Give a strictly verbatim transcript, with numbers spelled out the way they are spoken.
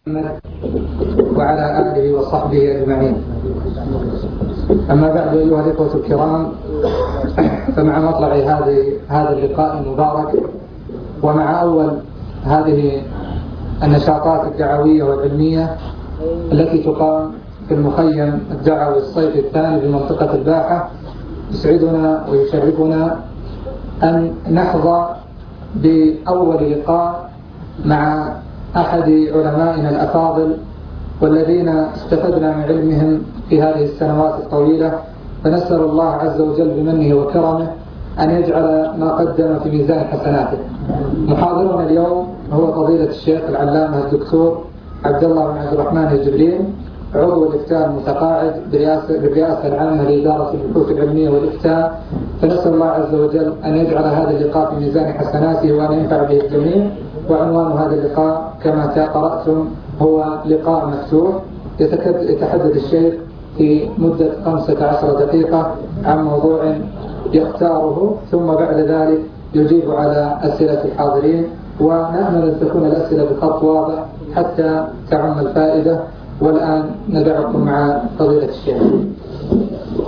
وعلى آله وصحبه أجمعين. أما بعد أيها الإخوة الكرام، فمع مطلع هذه هذا اللقاء المبارك ومع أول هذه النشاطات الدعوية والعلمية التي تقام في المخيم الدعوي الصيفي الثاني بمنطقة الباحة، يسعدنا ويشرفنا أن نحظى بأول لقاء مع أحد علمائنا الأفاضل والذين استفدنا من علمهم في هذه السنوات الطويلة، فنسأل الله عز وجل بمنه وكرمه أن يجعل ما قدم في ميزان حسناته. محاضرنا اليوم هو فضيلة الشيخ العلامة الدكتور عبد الله بن عبد الرحمن الجبرين، عضو الإفتاء المتقاعد بالرئاسة العامة لإدارة البحوث العلمية والإفتاء، فنسأل الله عز وجل أن يجعل هذا اللقاء في ميزان حسناته وأن ينفع به الجميع. وعنوان هذا اللقاء كما قرأتم هو لقاء مفتوح، يتحدث الشيخ في مدة خمسة عشر دقيقة عن موضوع يختاره، ثم بعد ذلك يجيب على أسئلة الحاضرين، ونأمل أن تكون الأسئلة بخط واضح حتى تعم الفائدة. والآن ندعكم مع فضيلة الشيخ.